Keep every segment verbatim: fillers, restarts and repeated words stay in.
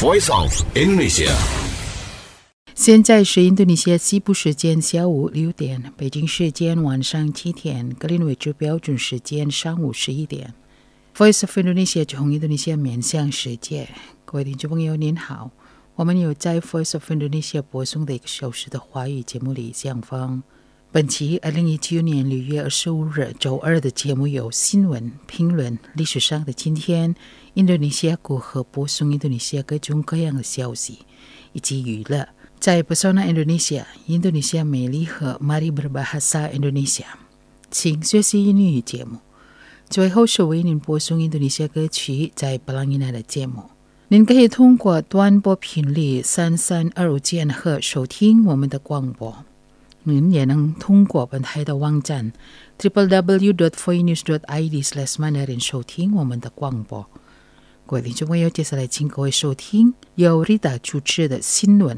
Voice of Indonesia。 现在是印度尼西亚西部时间下午六点，北京时间晚上七点，格林威治标准时间上午十一点。Voice of Indonesia 从印度尼西亚面向世界，各位听众朋友您好，我们有在 Voice of Indonesia 播送的一个小时的华语节目里相逢。本期二零一九年六月二十五日周二的节目有新闻、评论、历史上的今天、印度尼西亚如何播送印度尼西亚各种各样的消息，以及娱乐。在 Pesona Indonesia 印度尼西亚美丽和 Mari Berbahasa Indonesia 请学习英语节目。最后是为您播送印度尼西亚歌曲在布朗伊纳的节目。您可以通过短波频率三三二五键和收听我们的广播。您也能通过本台的网站 double-u double-u double-u dot voice news dot i d slash mandarin 收听我们的广播。各位听众朋友，接下来请各位收听由 Rita 主持的新闻。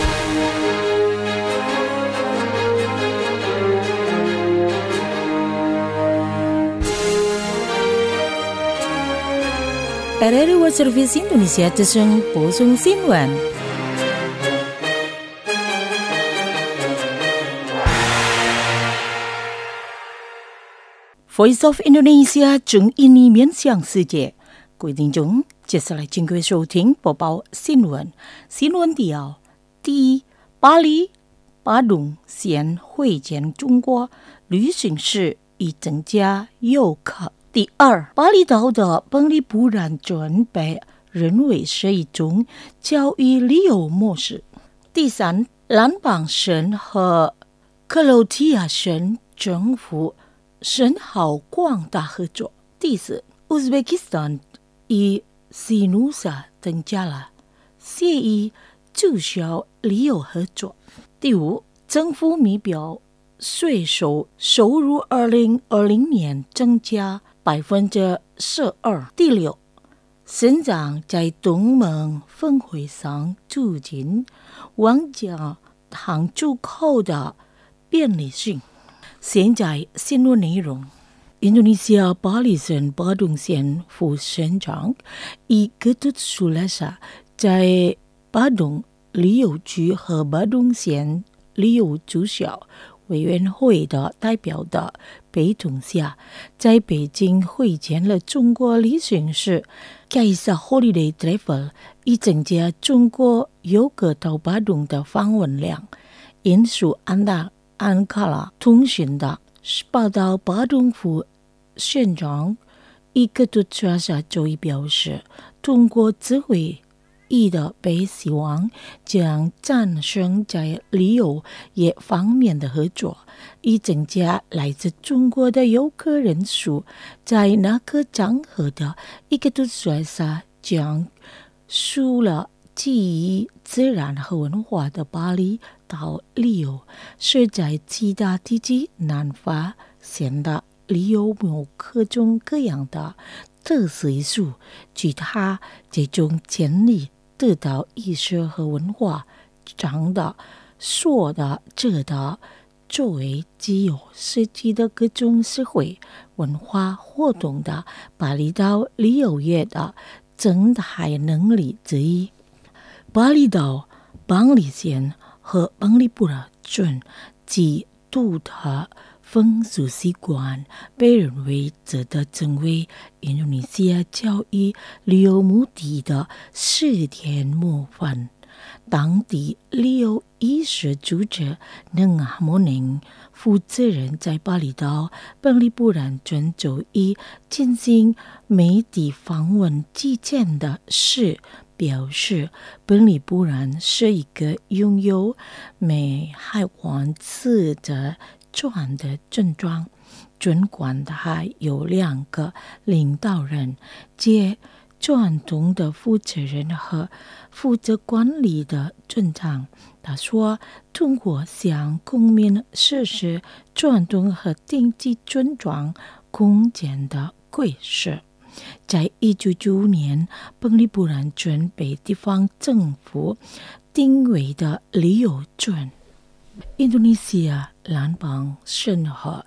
R R I World Service Indonesia 之声播送新闻。Voice of Indonesia 从印尼面向世界，各位听众，接下来请各位收听播报新闻。新闻第二，第一，巴黎、巴东县会见中国旅行社以增加游客。第二，巴厘岛的本地不然准备认为是一种教育旅游模式。第三，兰邦省和克罗地亚省政府深好广大合作。第四，乌兹别克斯坦与西努萨增加了协议注销旅游合作。第五，政府目标税收收入二零二零年增加百分之十二。第六，省长在东盟峰会上促进往家航出口的便利性。现在新闻内容。印度尼西亚巴里省巴东县副省长伊格图苏拉萨在巴东旅游局和巴东县旅游促销委员会的代表的陪同下，在北京会见了中国旅行社 Kaisa Holiday Travel， 以增加中国游客到巴东的访问量。引述安达安卡拉通讯的报道，巴东副县长伊格图查萨周一表示，中国自会议的被希望将战胜在旅游业方面的合作，以增加来自中国的游客人数。在那个场合的伊格图查萨将除了记忆、自然和文化的巴厘岛旅游，是在其他地区难发现的旅游有各种各样的特色因素。据他这种建立得到艺术和文化长的、说的、这的，作为具有实际的各种社会文化活动的巴厘岛旅游业的增大能力之一。巴厘岛、邦里县和邦里布拉郡及独特风俗习惯被认为值得成为印度尼西亚教育旅游目的的试点模范。当地旅游艺术组织能阿莫宁负责人在巴厘岛邦里布兰郡周一进行媒体访问之前的事表示，本里布兰是一个拥有美海湾自责转的症状。尽管他有两个领导人，即传统的负责人和负责管理的镇长。他说，通过向公民实施传统和定期村庄空间的规设。在一九九五年，本里布兰郡被地方政府定为的旅游郡。印度尼西亚兰邦省和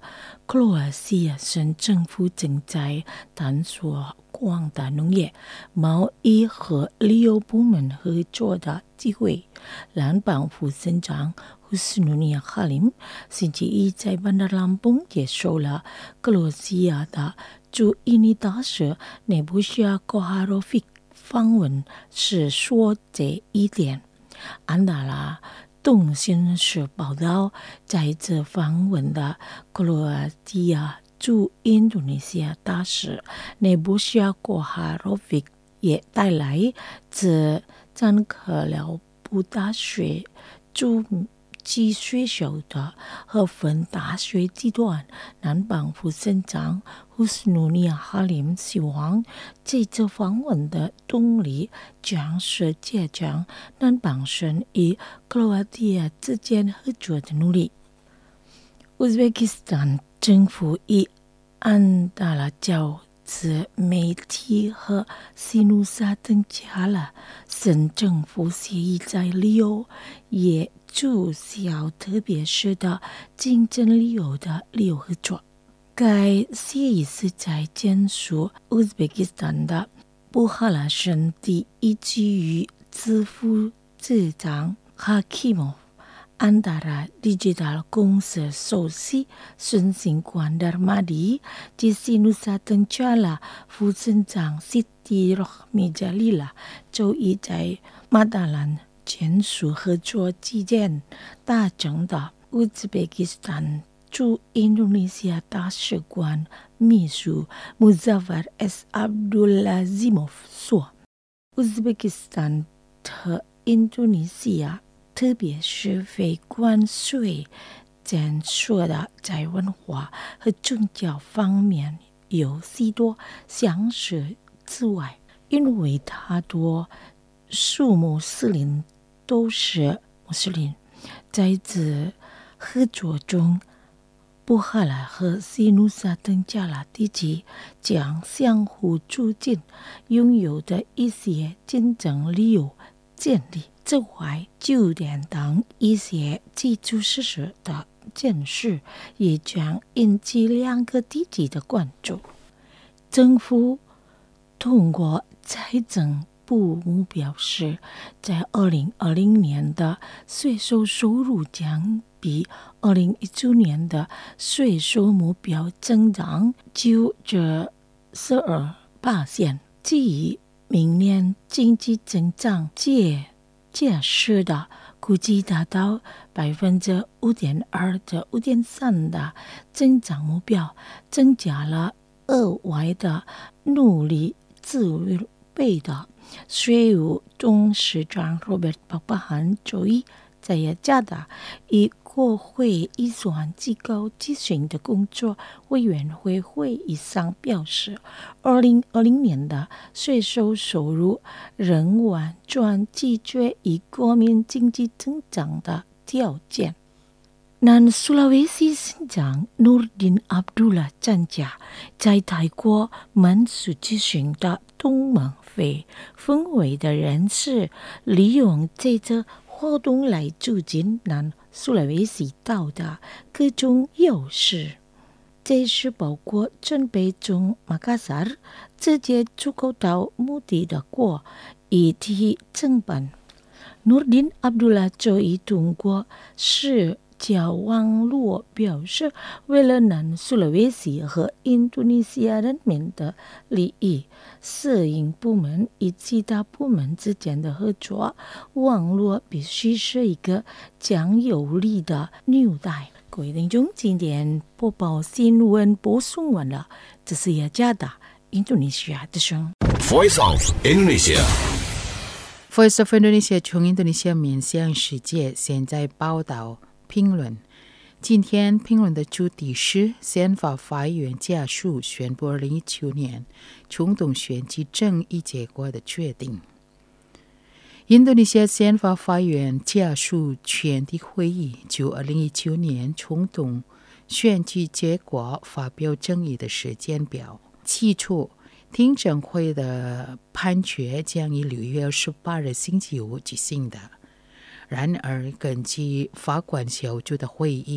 克罗埃西亚省政府正在探索广大农业、贸易和旅游部门合作的机会。联邦副省长胡斯努尼亚哈林星期一在班达拉邦接受了克罗西亚的驻印尼大使内布西亚科哈罗菲访问时说这一点。安达拉东新社报道，在这访问的克罗地亚驻印度尼西亚大使内布西亚科哈罗菲也带来自赞科辽布大学驻及学校的和分大学阶段，南邦副省长胡斯努尼亚哈林希望这次访问的动力将是加强南邦省与克罗地亚之间合作的努力。乌兹别克斯坦政府与安达拉交自媒体和西努萨登加了省政府协议，在旅游业注销特别是的竞争旅游的旅游合作。该协议是在结束乌兹别克斯坦的布哈拉省第一基于支付市长哈基莫夫安达拉 Digital 公司首席孙兴官达马迪及西努萨登加拉副省长 Siti Rohmijalilah 周一在马达兰签署合作期间达成的。乌兹别克斯坦驻印度尼西亚大使馆秘书 Muzaffar S. Abdulazimov 说，乌兹别克斯坦和印度尼西亚特别是非关税减税的在文化和宗教方面有许多相似之外，因为大多数穆斯林都是穆斯林，在此合作中，布哈拉和西努萨登加拉地区将相互促进拥有的一些竞争力有建立。之外，酒店等一些基础设施的建设也将引起两个地区的关注。政府通过财政部目标是，在二零二零年的税收收入将比二零一九年的税收目标增长九至十二%。至于明年经济增长介介是的估计达到百分之五点二至五点三的增长目标，增加了额外的努力自备的税务董事长 Robert Pakpahan 周一在雅加达与国会预算机构咨询的工作委员会会议上表示，二零二零年的税收收入仍完全取决于国民经济增长的条件。南苏拉威西省长 Nurdin Abdullah 参加在泰国民主咨询的东盟非氛围的人士，利用这次活动来促进南苏拉威西岛的各种优势，这是包括准备从马卡萨尔直接出口到目的的国以及成本。Nurdin Abdullah 周一通过社交网络表示，为了南苏拉威西和印度尼西亚人民的利益，摄影部门与其他部门之间的合作网络必须是一个强有力的纽带。各位听众，今天播报新闻播送完了，这是雅加达印度尼西亚的声 Voice of Indonesia Voice of Indonesia 从印度尼西亚面向世界，现在报道评论。今天评论的主题是宪法法院家属宣布二零一九年总统选举正义结果的决定。印度尼西亚宪法法院家属全体会议就二零一九年总统选举结果发表争议的时间表。起初，听证会的判决将于六月二十八日星期五举行的。然而，根据法官小组的会议，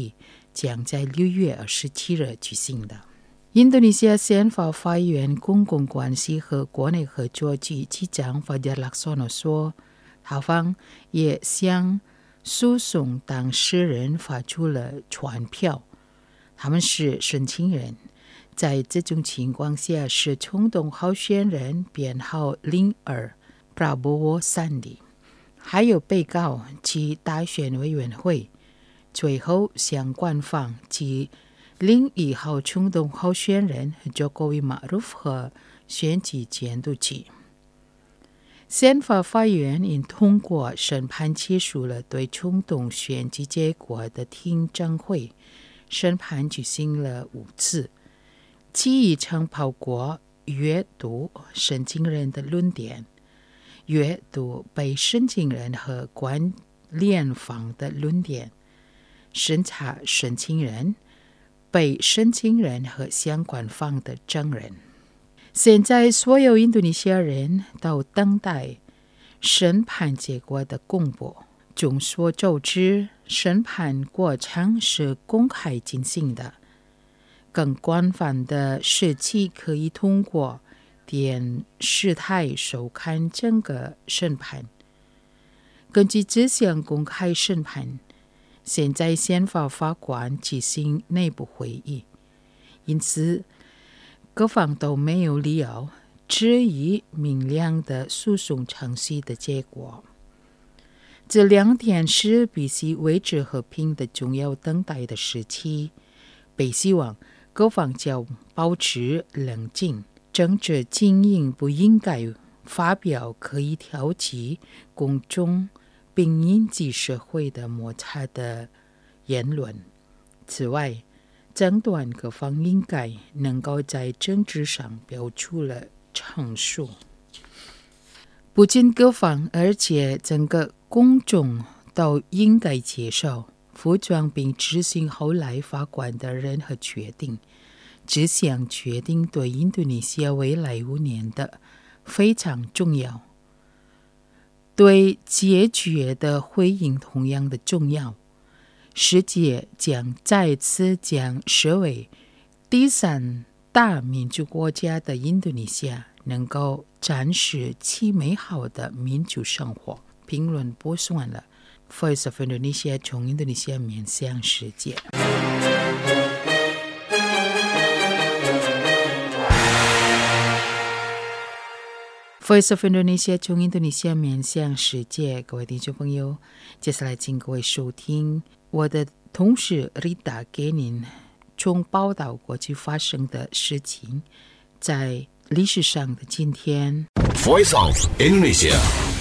将在六月二十七日举行的。印度尼西亚宪法法院公共关系和国内合作局局长法迪尔拉索诺说，他方也向诉讼当事人发出了传票，他们是申请人，在这种情况下是冲动候选人编号零二 Prabowo Sandi， 还有被告及大选委员会。最后向官方及另一号冲动候选人 Jokowi Ma'ruf 和选举监督局。宪法法院已通过审判结束了对冲动选举结果的听证会，审判举行了五次，其一曾包括阅读申请人的论点、阅读被申请人和关联方的论点、审查申请人、被申请人和相关方的证人。现在所有印度尼西亚人都等待审判结果的公布。众所周知，审判过程是公开进行的，更广泛的时期可以通过电视台收看整个审判。根据这项公开审判，现在宪法法官进行内部会议，因此各方都没有理由质疑明亮的诉讼程序的结果。这两点是必须维持和平的重要等待的时期，被希望各方就保持冷静，政治精英不应该发表可以挑起公众并引起社会的摩擦的言论。此外，争端各方应该能够在政治上标出了陈述。不仅各方，而且整个公众都应该接受服装并执行后来法官的任何决定。这项决定对印度尼西亚未来五年的非常重要，对解决的回应同样的重要。世界将再次将视为第三大民主国家的印度尼西亚能够展示其美好的民主生活。评论播送完了 Voice of Indonesia 从印度尼西亚面向世界。Voice of Indonesia 从印度尼西亚面向世界，各位听众朋友，接下来请各位收听我的同事 Rita 给您从报道过去发生的事情，在历史上的今天。 Voice of Indonesia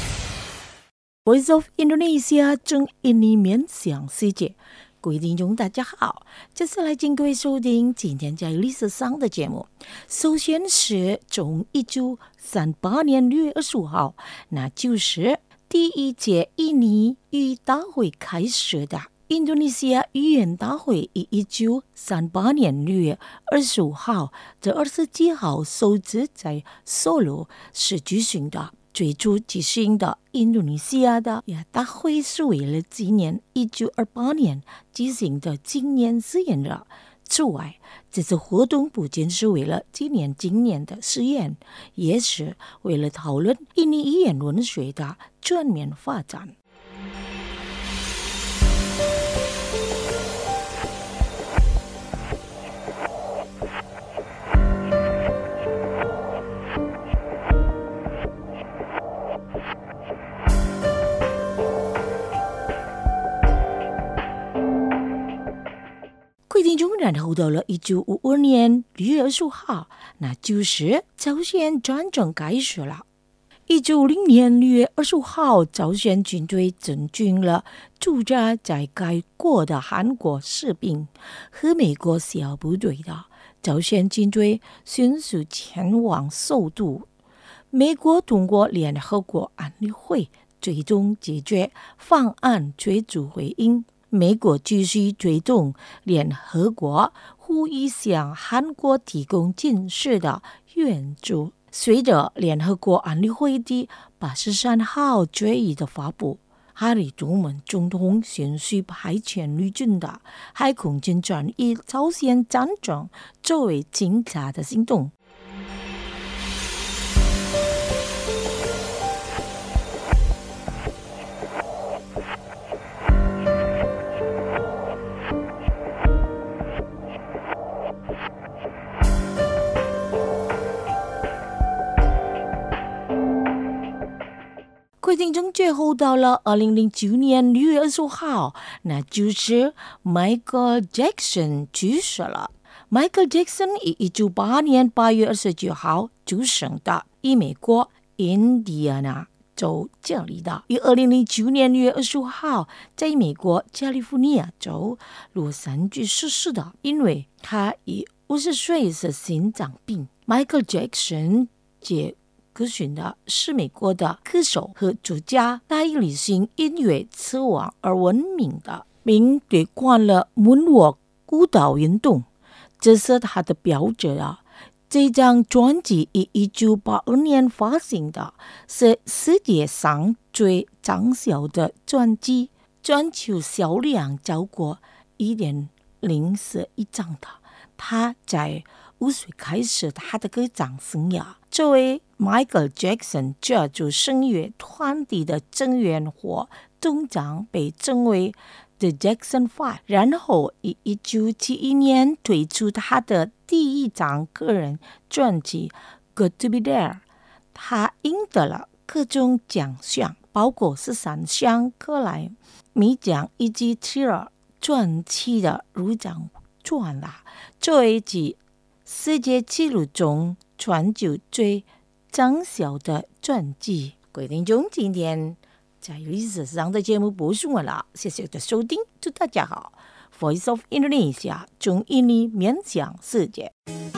Voice of Indonesia 从印尼面向世界，各位听众大家好，接下来请各位收听今天在历史上的节目。首先是从一九三八年六月二十五号，那就是第一届印尼语大会开始的。印度尼西亚语言大会于一九三八年六月二十五号至二十七号首次在首尔市举行的。最初举行的印度尼西亚的大会是为了纪念一九二八年举行的纪念实验的。此外，这次活动不仅是为了纪念今年的实验，也是为了讨论印尼语言文学的全面发展。听众，然后到了一九五二年六月二十五号，那就是朝鲜战争开始了。一九五零年六月二十五号，朝鲜军队整军了驻扎在该国的韩国士兵和美国小部队的朝鲜军队迅速前往首都。美国通过联合国安理会最终解决方案最初回应。美国继续推动联合国呼吁向韩国提供军事的援助。随着联合国安理会第八十三号决议的发布， 哈里独门总统宣誓派遣陆军的海空军转移朝鲜战争作为警察的行动。各位听众，最后到了二零零九年六月二十五号，那就是 Michael Jackson 去世了。Michael Jackson 于一九八八年八月二十九号出生的，于美国印第安纳州这里的，于二零零九年六月二十五号在美国加利福尼亚州洛杉矶逝世的，因为他已五十岁是心脏病。Michael Jackson 接歌选的是美国的歌手和作家，他以流行音乐之王而闻名的，并推广了moonwalk舞蹈运动，这是他的标志啊。这张专辑于一九八二年发行的，是世界上最畅销的专辑，全球销量超过一点零四亿张的。他在五岁开始他的歌唱生涯，作为 Michael Jackson 这组声乐团体的成员或总长被称为 The Jackson Five， 然后于一九七一年推出他的第一张个人专辑 Good to Be There， 他赢得了各种奖项，包括十三项格莱美奖以及 Thriller 专辑的入奖专啦，作为其世界纪录中全球最畅销的专辑。各位听众，今天在历史上的节目播送完了，谢谢的收听，祝大家好。Voice of Indonesia 从印尼面向世界。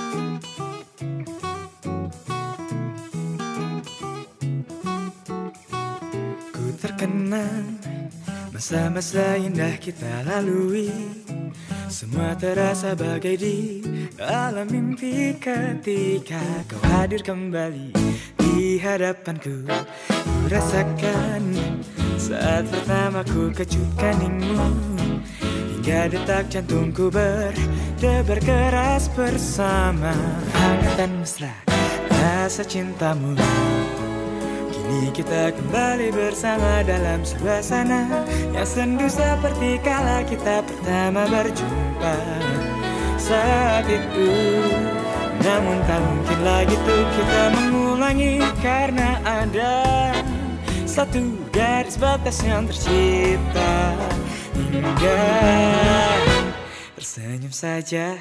Ku terkenang masa-masa indah kita lalui, semua terasa bagai di alam mimpi ketika kau hadir kembali di hadapanku. Ku rasakan saat pertama ku kecupkan heningmu, hingga detak jantungku berdebar keras bersama hangat dan mesra rasa cintamu. Kini kita kembali bersama dalam suasana yang sendu seperti kala kita pertama berjumpa saat itu. Namun tak mungkin lagi tuh kita mengulangi, karena ada satu garis batas yang tercipta, hingga tersenyum saja.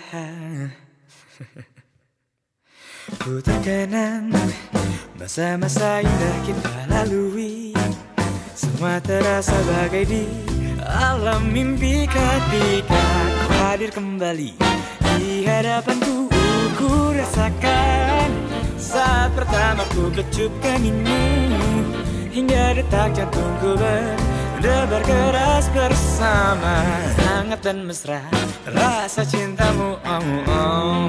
Ku terkenang masa-masa indah kita lalui, semua terasa bagai di alam mimpi ketika kau hadir kembali di hadapanku. Ku rasakan saat pertama ku kecupkan heningmu, hingga detak jantungku berdebar keras bersama hangat dan mesra rasa cintamu. Oh, oh.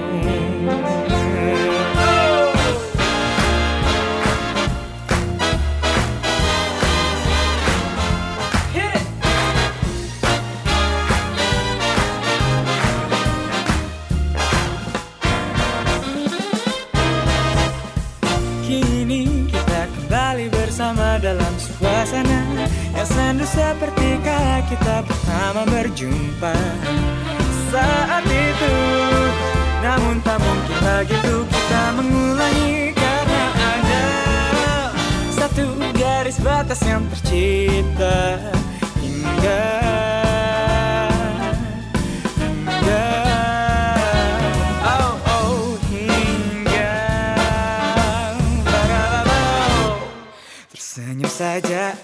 Bersama dalam suasana yang sendu seperti kala kita pertama berjumpa saat itu. Namun tak mungkin lagi tuh kita mengulangi, karena ada satu garis batas yang tercipta, hingga hingga oh oh hingga tersenyum saja.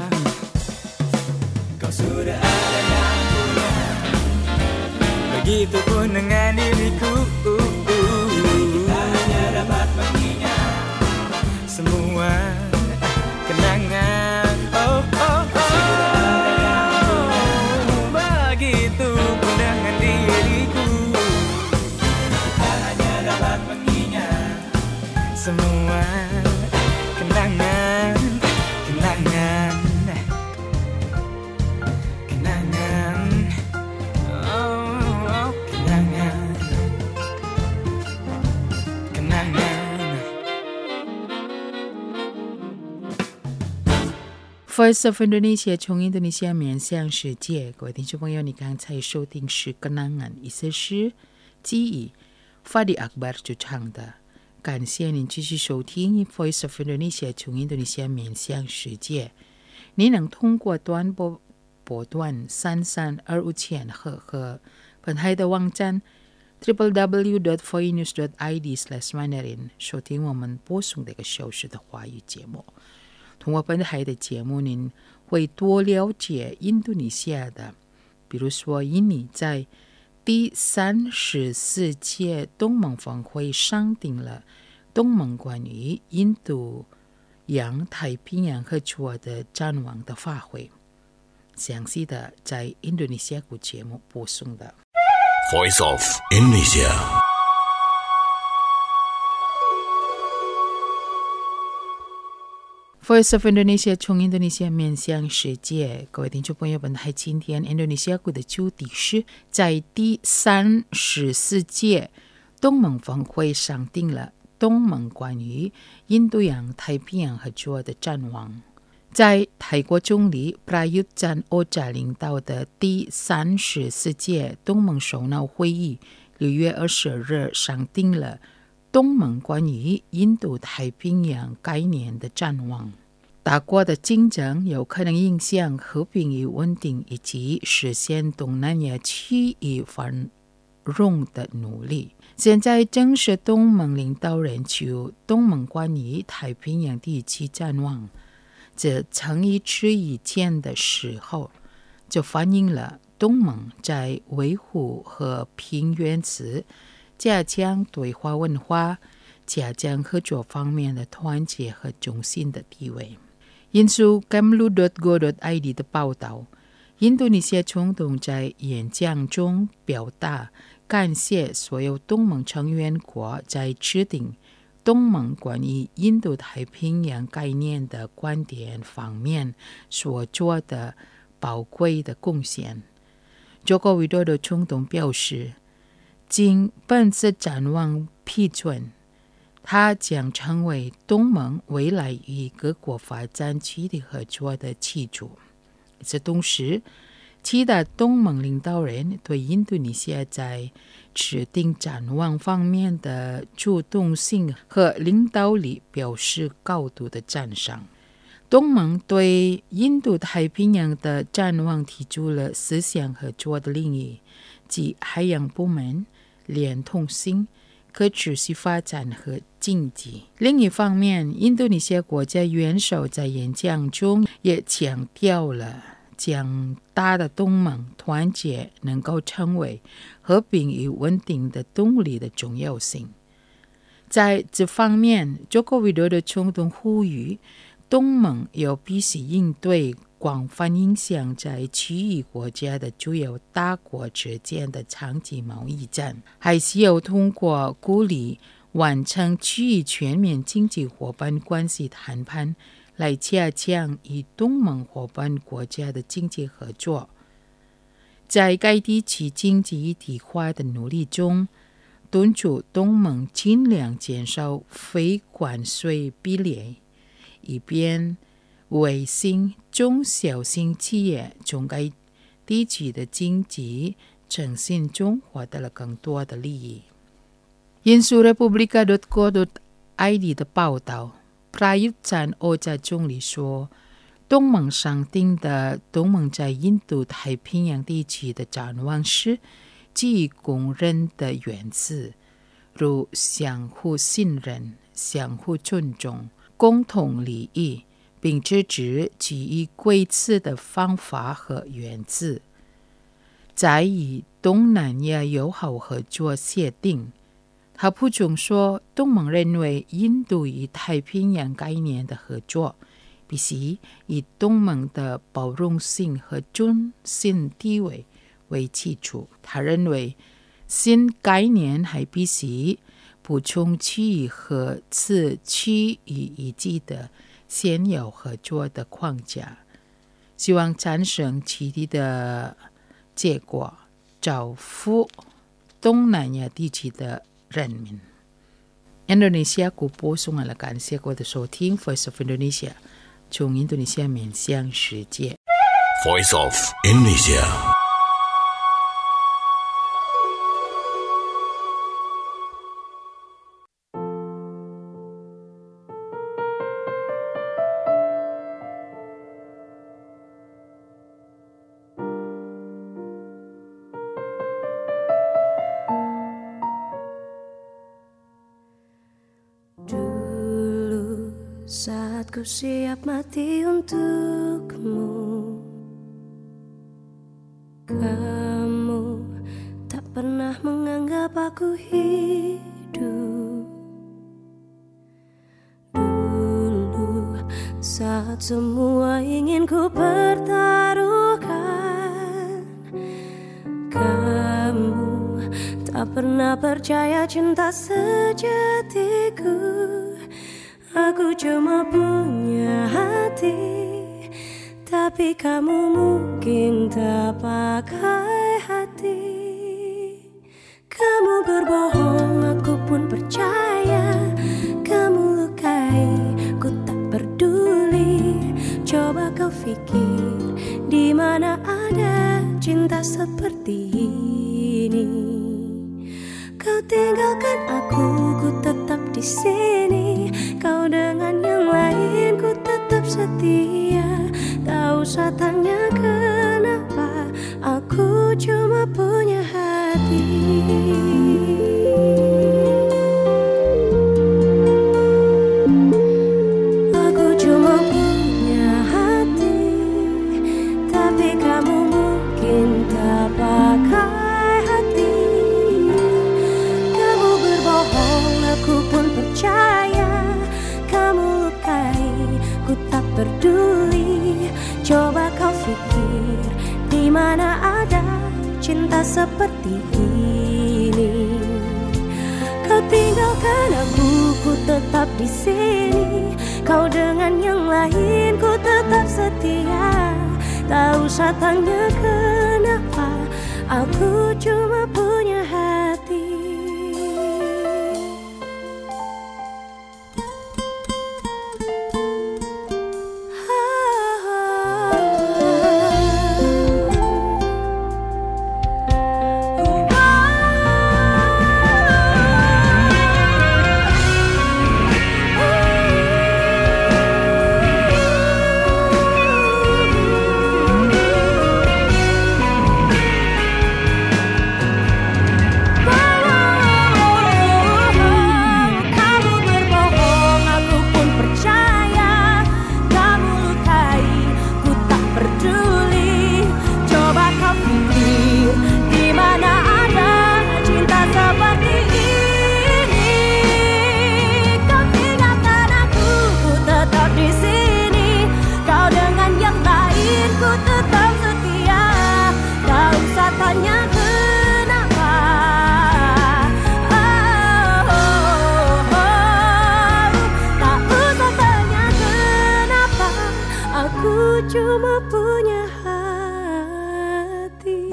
Kau sudah ada yang punya, begitupun dengan diriku. Kita hanya dapat mengingat semua kenangan. Oh oh oh, begitupun dengan diriku. Kita hanya dapat mengingat semua kenangan, kenangan. Voice of Indonesia 从印度尼西亚面向世界，各位听众朋友，你刚才收听是Kenangan，意思是记忆。Fadi Akbar 主唱的，感谢您继续收听 Voice of Indonesia 从印度尼西亚面向世界。你能通过短波波段三三二五千赫和本台的网站 double-u double-u double-u dot voice news dot i d slash mandarin 收听我们播送的一个小时的华语节目。通过本台的节目，您会多了解印度尼西亚的，比如说印尼在第三十四届东盟峰会商定了东盟关于印度洋太平洋合作的展望的发挥，详细的在印度尼西亚国节目播送的。 Voice of Indonesia。 Voice of Indonesia 从印度尼西亚面向世界，各位听众朋友们，今天印度尼西亚国的主题是在第三十四届东盟峰会商定了东盟关于印度洋太平洋合作的展望。在泰国总理 Prayut Chan-o-cha 领导的第三十四届东盟首脑会议六月二十二日商定了东盟关于印度太平洋概念的展望。大国的竞争有可能影响和平与稳定以及实现东南亚区域繁荣的努力。现在正是东盟领导人就东盟关于太平洋地区展望这诚意之以前的时候，就反映了东盟在维护和平原则、加强对话文化、加强合作方面的团结和中心的地位。引述 kamlu dot go dot i d 的报道，印度尼西亚总统在演讲中表达感谢所有东盟成员国在制定东盟关于印度太平洋概念的观点方面所做的宝贵的贡献。佐科维多的总统表示，经本次展望批准，它将成为东盟未来与各国发展区域合作的基础。与此同时，其他东盟领导人对印度尼西亚在制定展望方面的主动性和领导力表示高度的赞赏。东盟对印度太平洋的展望提出了思想合作的领域，即海洋部门、连通性、可持续发展和经济。另一方面，印度尼西亚国家元首在演讲中也强调了将大的东盟团结能够成为和平与稳定的动力的重要性。在这方面，佐科维多的总统呼吁东盟有必须应对广泛影响在区域国家的主要大国之间的长期贸易战，还需要通过鼓励完成区域全面经济伙伴关系谈判来加强与东盟伙伴国家的经济合作。在该地区经济一体化的努力中，敦促东盟尽量减少非关税壁垒，以便微型中小型企业从该地区的经济呈现中获得了更多的利益。引述 republica dot co dot i d 的报道，Prayut Chan-o-cha总理说，东盟商定的东盟在印度太平洋地区的展望是基于公认的原则，如相互信任、相互尊重、共同利益，并支持基于规则的方法和原则。在与东南亚友好合作协定，他补充说，东盟认为印度与太平洋概念的合作必须以东盟的包容性和中心地位为基础。他认为新概念还必须补充区域和次区域以及的现有合作的框架，希望产生其地的结果，造福东南亚地区的人民。印度尼西亚国播送了感谢各位的收听 Voice of Indonesia 从印度尼西亚面向世界。 Voice of Indonesia. Saat ku siap mati untukmu, kamu tak pernah menganggap aku hidup. Dulu saat semua ingin ku pertaruhkan, kamu tak pernah percaya cinta sejatiku. Aku cuma punya hati, tapi kamu mungkin tak pakai hati. Kamu berbohong, aku pun percaya. Kamu lukai, ku tak peduli. Coba kau pikir, di mana ada cinta seperti ini? Kau tinggalkan aku, ku tetap di sini. Kau dengan yang lain, ku tetap setia. Tak usah tanya kenapa, aku cuma punya hati. Aku cuma punya hati, tapi kamu mungkin tak pakai hati. Kamu berbohong, aku pun percaya. Kamu lukai, ku tak peduli. Coba kau pikir, di mana ada cinta seperti ini? Kau tinggalkan aku, ku tetap di sini. Kau dengan yang lain, ku tetap setia. Tak usah tanya kenapa, aku cuma punya hati. Cuma punya hati.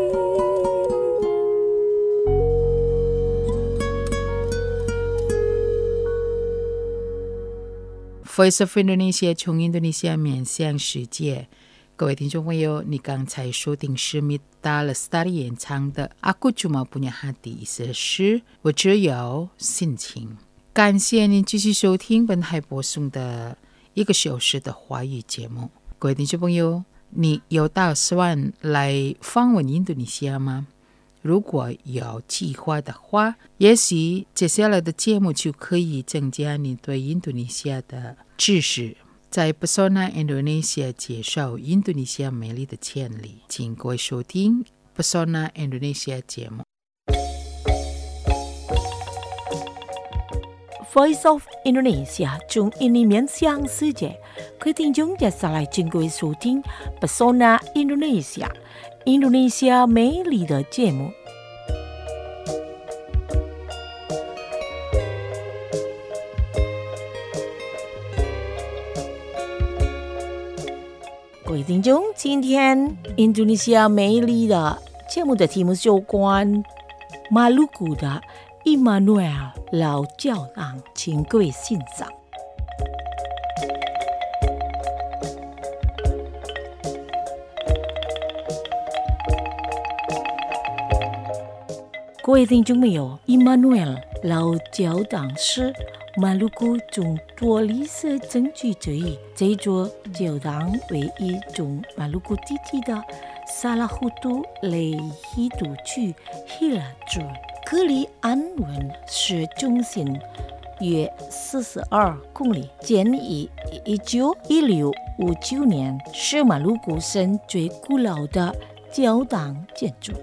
Voice of Indonesia 从印度尼西亚面向世界。各位听众朋友，你刚才收听是 Mita Lestari 演唱的《Aku Cuma Punya Hati》，意思是我只有心情。感谢您继续收听本台播送的一个小时的华语节目。各位听众朋友，你有打算来访问印度尼西亚吗？如果有计划的话，也许接下来的节目就可以增加你对印度尼西亚的知识。在 Pesona Indonesia 介绍印度尼西亚美丽的潜力，请各位收听 Pesona Indonesia 节目。 Voice of Indonesia 从印尼面向世界，各位听众接下来请各位收听 Pesona Indonesia 印度尼西亚美丽的节目。各位听众，今天印度尼西亚美丽的节目的题目是有关马鲁古的伊玛努埃尔老教堂，请各位欣赏。 各位听众朋友 ，Immanuel 老教堂是马鲁古中多历史证据之一。这座教堂为一种马鲁古地区的萨拉胡图雷希图区希拉州，距离安文市中心约四十二公里，建于一九一六五九年，是马鲁古省最古老的教堂建筑。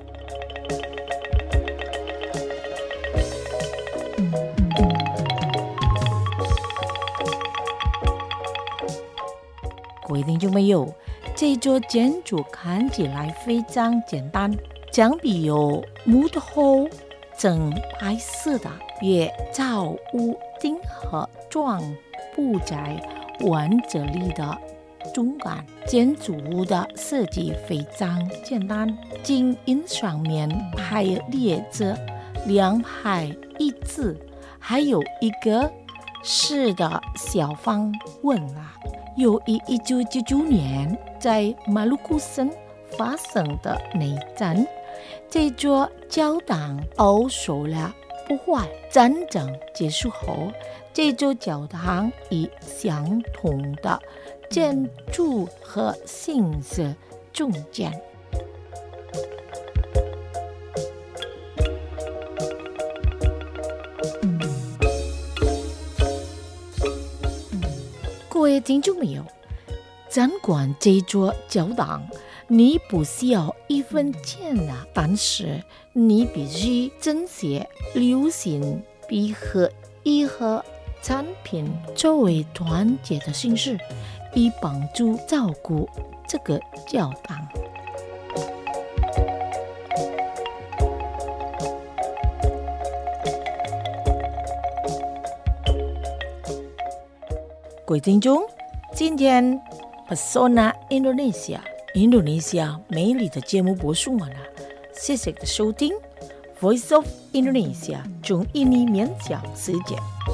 各位听众朋友，这座建筑看起来非常简单，墙壁有木头整白色的月造屋顶和状布在湾这里的中间。建筑物的设计非常简单，金银上面还列着两排椅子，还有一个是的小方文啊。由于一九九九年在马鲁古省发生的内战，这座教堂遭受了破坏。战争结束后，这座教堂以相同的建筑和形式重建。各位听众朋友，参观这座教堂，你不需要一分钱啊，但是你必须珍惜流行笔和一盒产品作为团结的形式，以帮助照顾这个教堂。各位听众，今天 Pesona Indonesia 印度尼西亚美丽的节目播送完了，谢谢的收听 Voice of Indonesia 中印尼面向世界。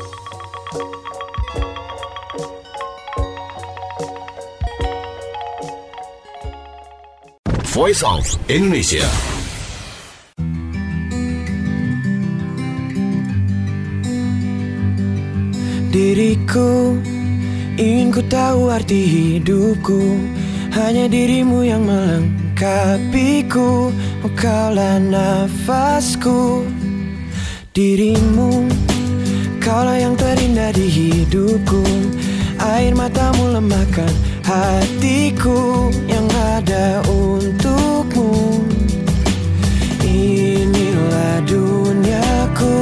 Voice of Indonesia. Diriku, ingin ku tahu arti hidupku, hanya dirimu yang melengkapiku, engkaulah nafasku. Dirimu, kaulah yang terindah di hidupku, air matamu lemahkan hatiku yang ada untukmu. Inilah duniaku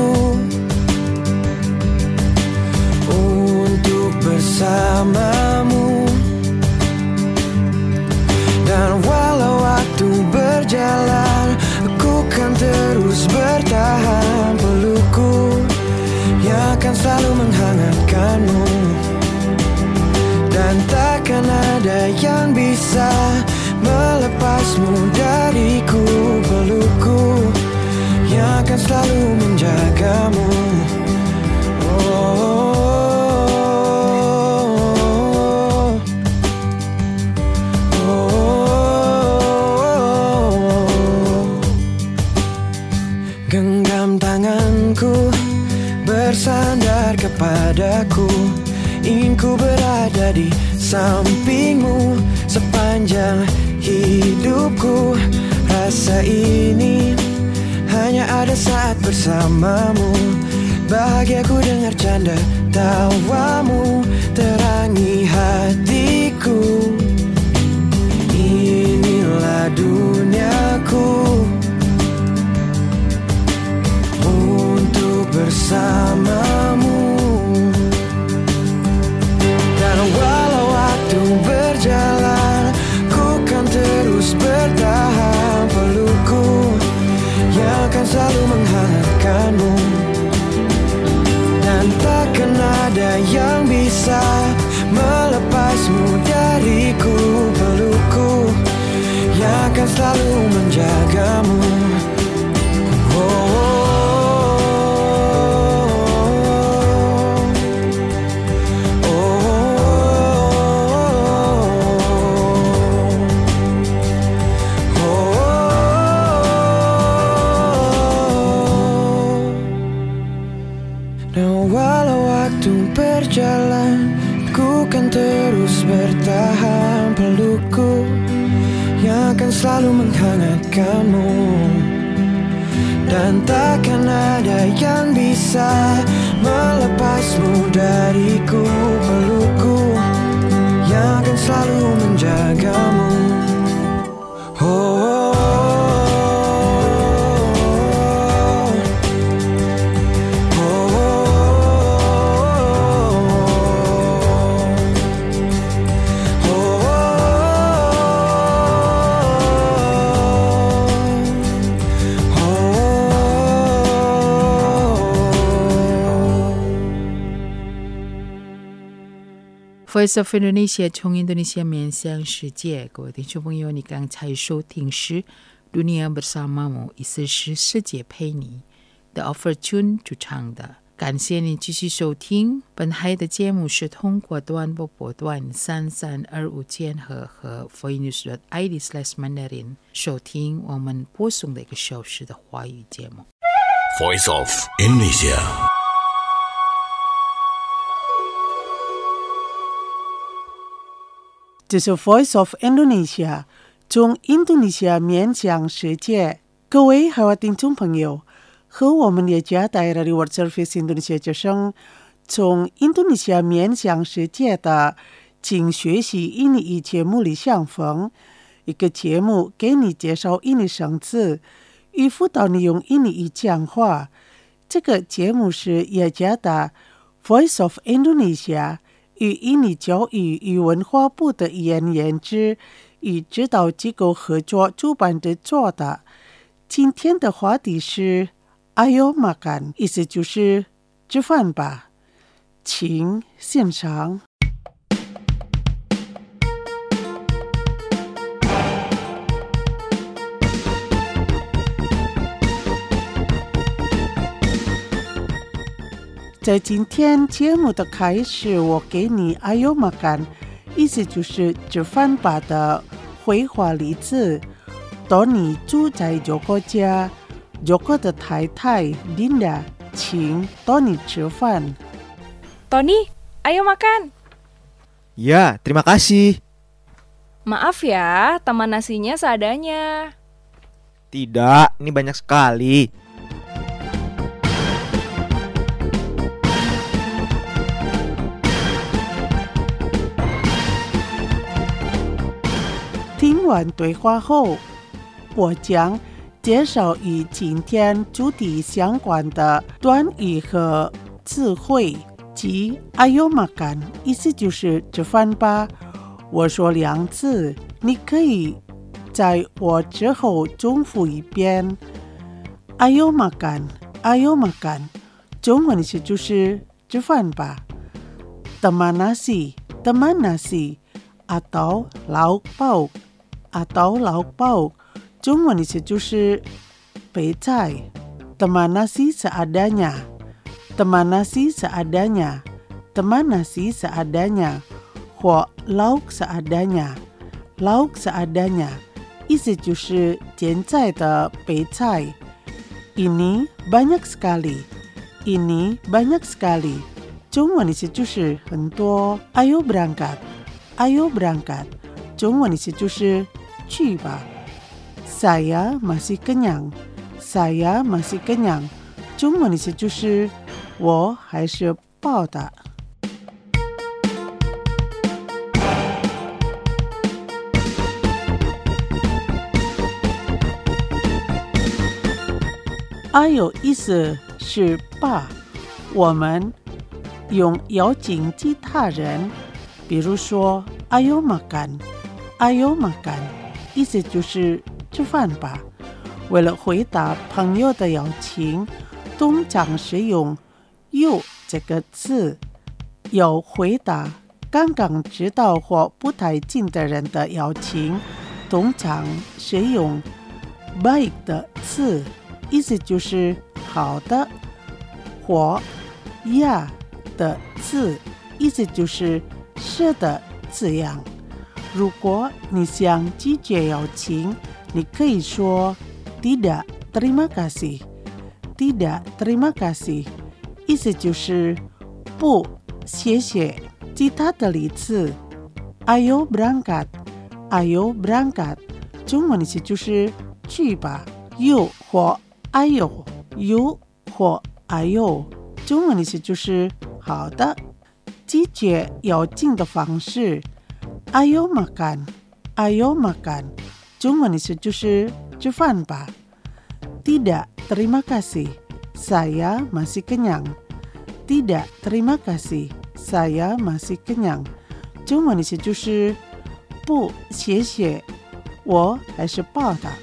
untuk bersamamu. Dan walau waktu berjalan, aku kan terus bertahan. Pelukku yang akan selalu menghangatkanmu, dan takkan ada yang bisa melepasmu dariku. Pelukku yang akan selalu menjagamu. Oh, genggam tanganku, bersandar kepadaku, ingin ku berada di sampingmu sepanjang hidupku. Rasa ini hanya ada saat bersamamu, bahagiaku dengar canda tawamu, terangi hatiku. Inilah duniaku untuk bersamamu. Dan walau waktu berjalan, ku kan terus bertahan. Pelukku yang akan selalu menghangatkanmu, dan takkan ada yang bisa melepasmu dariku. Pelukku yang akan selalu menjagamu. Oh, jalan, ku kan terus bertahan. Pelukku yang akan selalu menghangatkanmu, dan takkan ada yang bisa melepasmu dariku. Pelukku yang akan selalu menjagamu. Oh, oh. Voice of Indonesia 从印度尼西亚面向世界，各位听众朋友，你刚才收听是 Dunia Bersamamu， 意思是世界陪你的 Opportune 主唱的。感谢你继续收听。本台的节目是通过短波波段三三二五千赫和 voinews dot I D slash mandarin 收听我们播送的一个小时的华语节目。 Voice of Indonesia。 这是 Voice of Indonesia 从印度尼西亚面向世界。各位海外听众朋友，和我们耶加带来的 World Service Indonesia 之声从印度尼西亚面向世界的请学习印尼语节目里相逢，一个节目给你介绍印尼生词，与辅导你用印尼语讲话。这个节目是耶加的 Voice of Indonesia与印尼教育与文化部的语言研制与指导机构合作主办的做的。今天的话题是 Ayo makan， 意思就是吃饭吧。请欣赏。在今天节目的开始，我给你 Ayo makan， 意思就是吃饭吧的绘画例子。当你住在这个家，这个的太太 Dinda 请当你吃饭。 Tony, ayo makan. Ya, terima kasih. Maaf ya, teman nasinya seadanya. Tidak, ini banyak sekali. 听完对话后，我将介绍与今天主题相关的短语和词汇，即 Ayo makan， 意思就是吃饭吧。我说两次，你可以在我之后重复一遍。Ayo makan， Ayo makan， 中文意思就是吃饭吧。Teman nasi， teman nasi， atau lauk pauk。atau lauk pauk， 中文意思就是备菜。teman nasi seadanya， teman nasi seadanya， teman nasi seadanya， 或 lauk seadanya， lauk seadanya， 意思就是现在的备菜。ini banyak sekali， ini banyak sekali， 中文意思就是很多。ayo berangkat， ayo berangkat， 中文意思就是去吧。Saya masih kenyang， saya masih kenyang， 中文意思就是我还是饱的。Ayo 意思是吧，我们用邀请其他人，比如说 Ayo makan， Ayo makan， 意思就是吃饭吧。为了回答朋友的邀请，通常使用 you 这个字。要回答刚刚知道或不太近的人的邀请，通常使用 baik 的字，意思就是好的。或 ya 的字，意思就是是的这样。如果你想拒绝邀请，你可以说 tidak terima kasih， tidak terima kasih， 意思就是不谢谢。其他的例子 Ayo berangkat Ayo berangkat 中文的意思就是去吧 You 或 Ayo You 或 Ayo 中文的意思就是好的。拒绝邀请的方式 Ayo makan Ayo makan 中文的意思就是吃饭吧。Tidak, terima kasih. Saya masih kenyang. Tidak, terima kasih. Saya masih kenyang. 中文的意思就是不，谢谢，我还是饱的。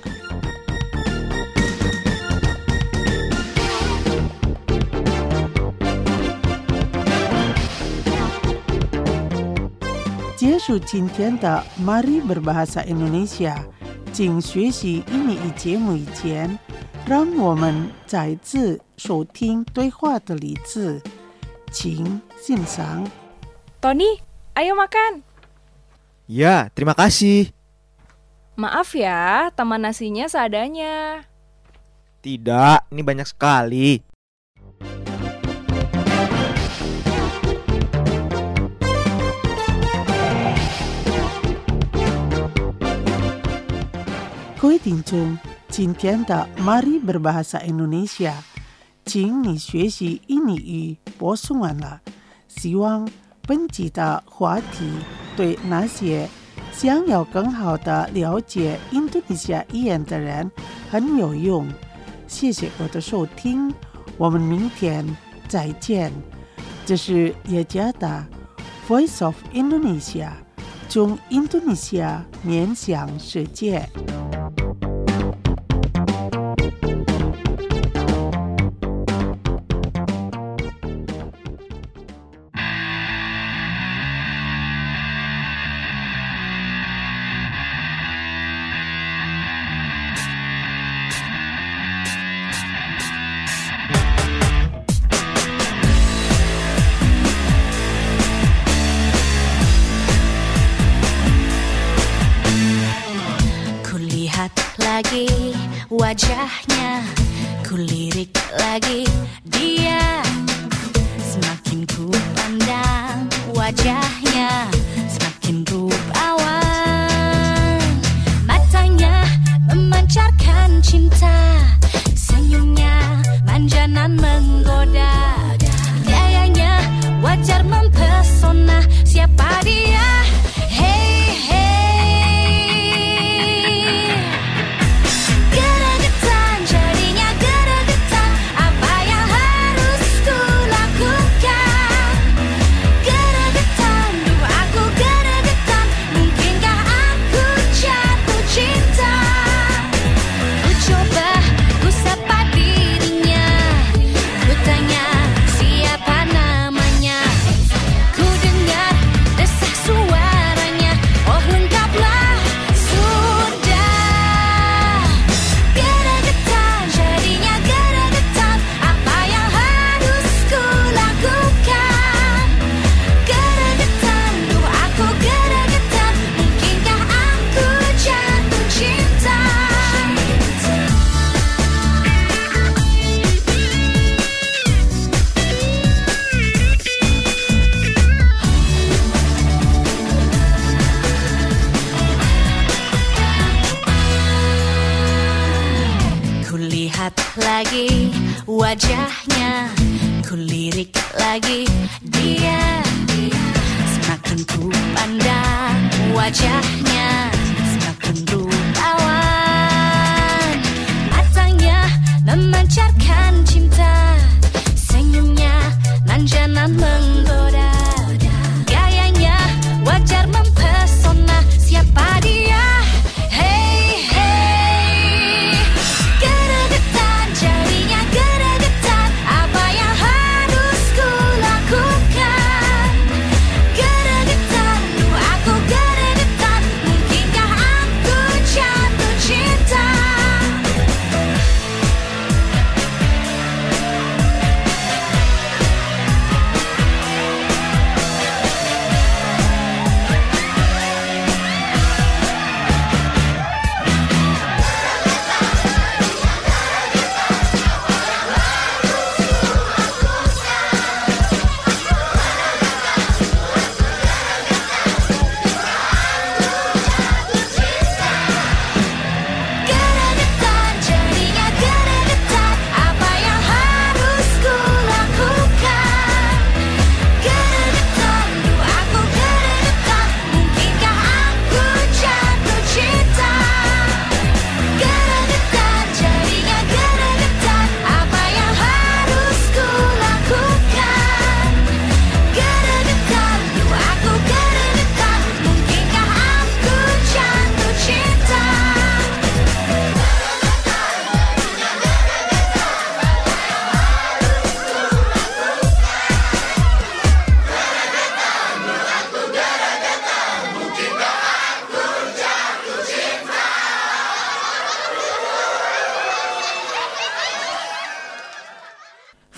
结束今天的 Mari Berbahasa Indonesia 请学习英语节目以前，让我们再次收听对话的例子，请欣赏。 Tony, ayo makan. Ya, terima kasih. Maaf ya, teman nasinya seadanya. Tidak, ini banyak sekali.各位听众，今天的 Mari Berbahasa Indonesia 请你学习印尼语播送完了，希望本集的话题对那些想要更好的了解印度尼西亚语言的人很有用。谢谢我的收听，我们明天再见。这是耶加达 Voice of Indonesia 从印度尼西亚面向世界。 Lagi wajahnya, kulirik lagi dia. Semakin ku pandang wajahnya, semakin rupawan. Matanya memancarkan cinta, senyumnya manja nan menggoda. Gayanya wajar mempesona, siapa dia? Lagi wajahnya, kulirik lagi dia. Semakin ku pandang wajahnya, semakin rupawan. Matanya memancarkan cinta, senyumnya manja nan menggoda. Gayanya wajar mempesona, siapa dia?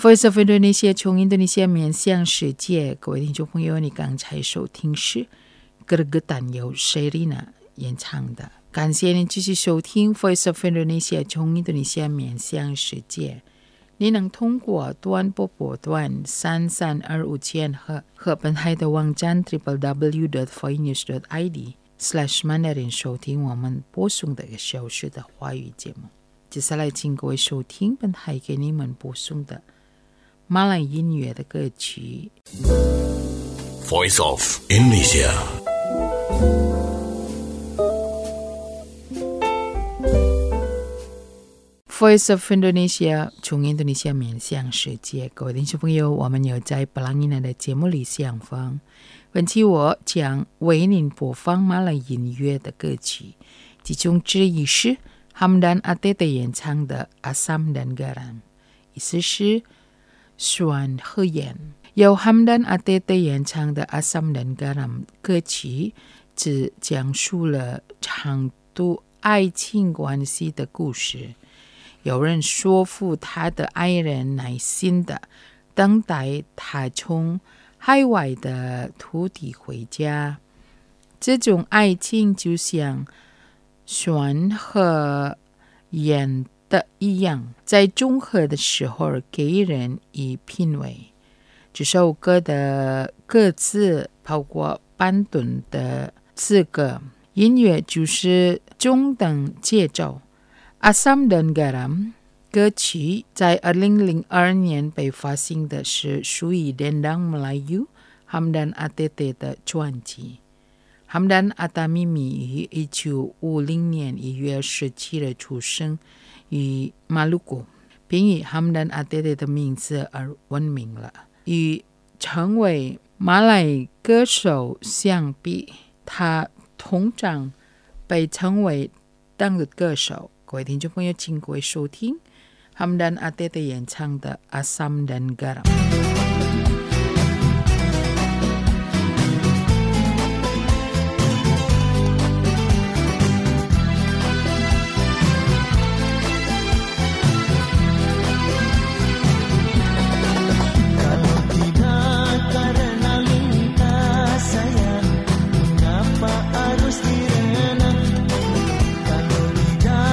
Voice of Indonesia 从印度尼西亚面向世界，各位听众朋友，你刚才收听是 Gergetan 由 Sherina 演唱的。感谢您继续收听 Voice of Indonesia 从印度尼西亚面向世界。你能通过短波波段三三二五千和和本台的网站 double-u double-u double-u dot voinews dot i d slash mandarin 收听我们播送的一个小时的华语节目。接下来请各位收听本台给你们播送的马来音乐的歌曲 Voice of Indonesia Voice of Indonesia 从印度尼西亚面向世界。各位听众朋友，我们有在布朗伊娜的节目里相逢。本期我将为您播放马来音乐的歌曲，其中之一是 Hamdan Atete 演唱的 Asam dan Garam， 意思是酸和盐。由 Hamdan Atete 演唱的 Asam dan Garam 歌曲只讲述了长度爱情关系的故事。有人说服他的爱人耐心的等待他从海外的土地回家。这种爱情就像酸和盐的一样，在中和的时候给人以品味。这首歌的歌词包括半顿的字歌，音乐就是中等节奏。Asam dan Garam 歌曲在二零零二年被发行的是属于Dendang Melayu Hamdan Atete 的专辑。Hamdan Atamimi 于一九五零年一月十七日出生于马鲁古，并以 Hamdan Atete 的名字而闻名了。与成为马来歌手相比，他通常被称为当日歌手。各位听众朋友，请各位收听 Hamdan Atete 演唱的 Asam dan Garam。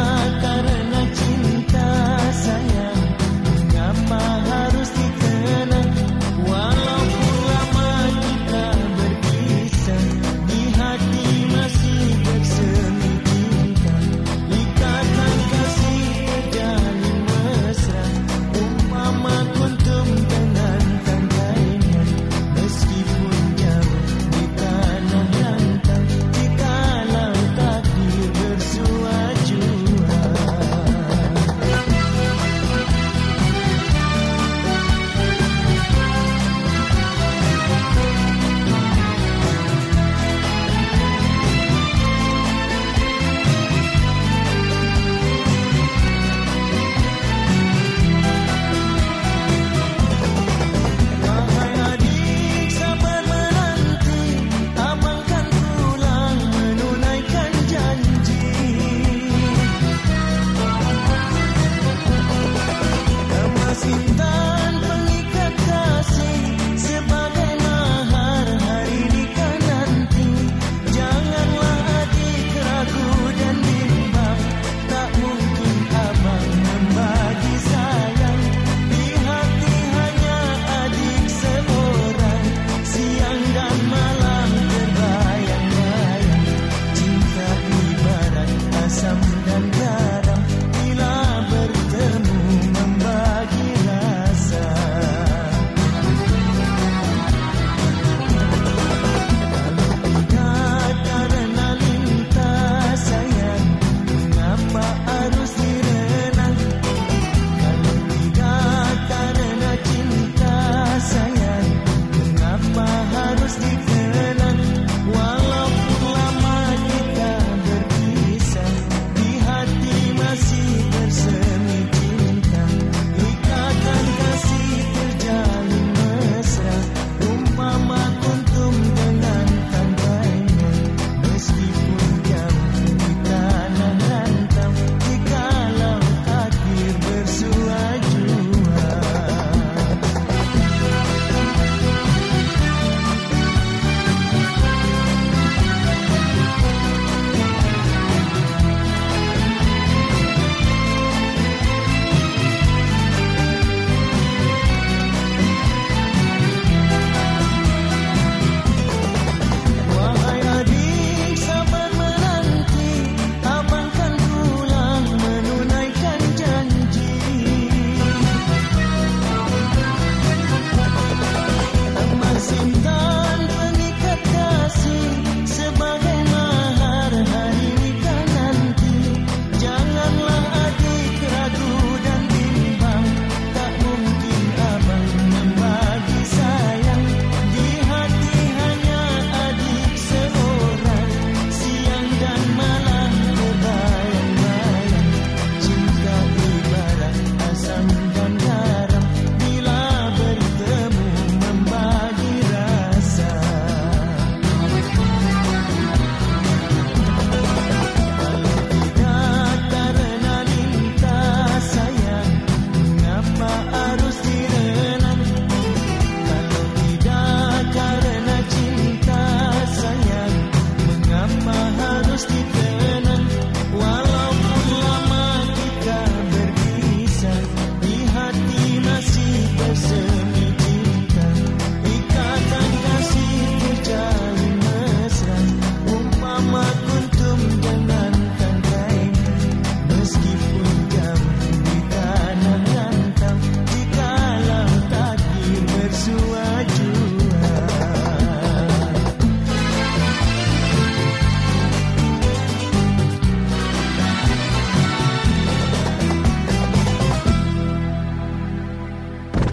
Cinta sayang, mengapa harus ditenang?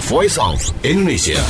Voice of Indonesia.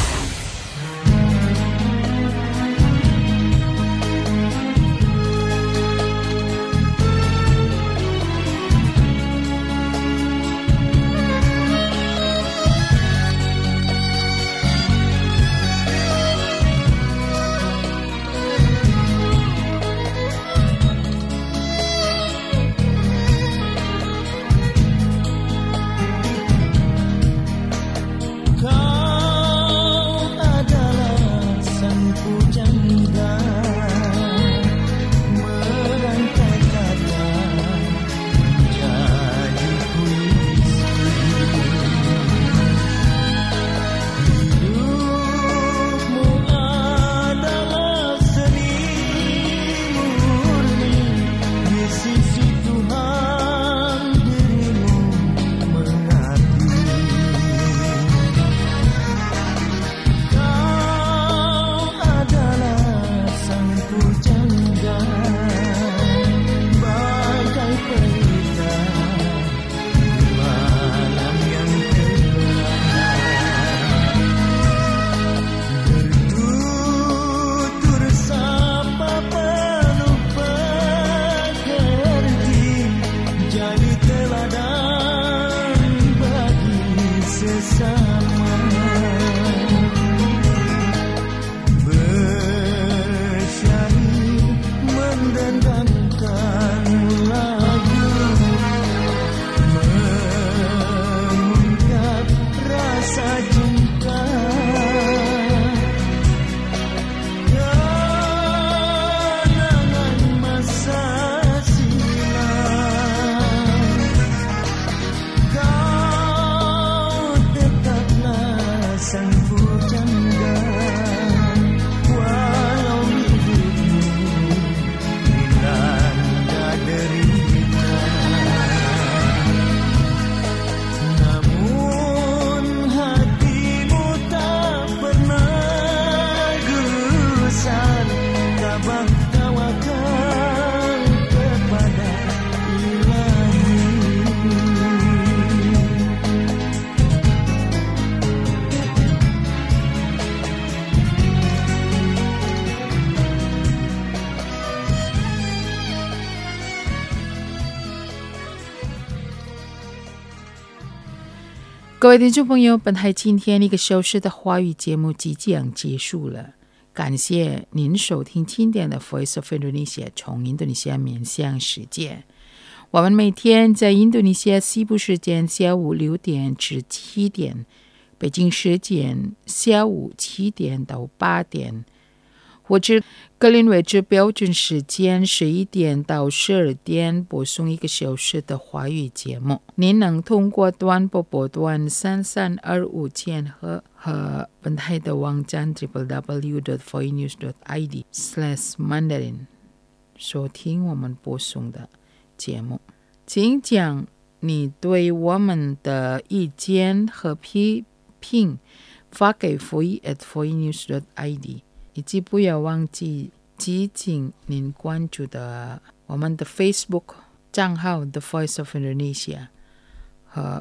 各位听众朋友，本台今天一个小时的华语节目即将结束了，感谢您收听今天的 Voice of Indonesia 从印度尼西亚面向世界。我们每天在印度尼西亚西部时间下午六点至七点，北京时间下午七点到八点，或者格林威治标准时间十一点到十二点播送一个小时的华语节目。您能通过短波波段三三二五千赫和本台的网站 double-u double-u double-u dot voice news dot i d slash mandarin 收听我们播送的节目。请将你对我们的意见和批评发给 voice at voice news dot i d，以及不要忘记激进您关注的我们的 Facebook 账号 The Voice of Indonesia 和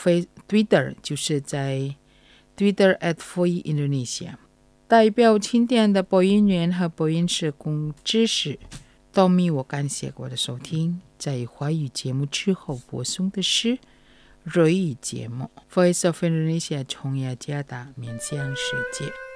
Twitter 就是在 Twitter at Voice Indonesia。 代表今天的播音员和播音社工知识都米，我感谢各位的收听。在华语节目之后播送的是瑞语节目 Voice of Indonesia 从雅加达面向世界。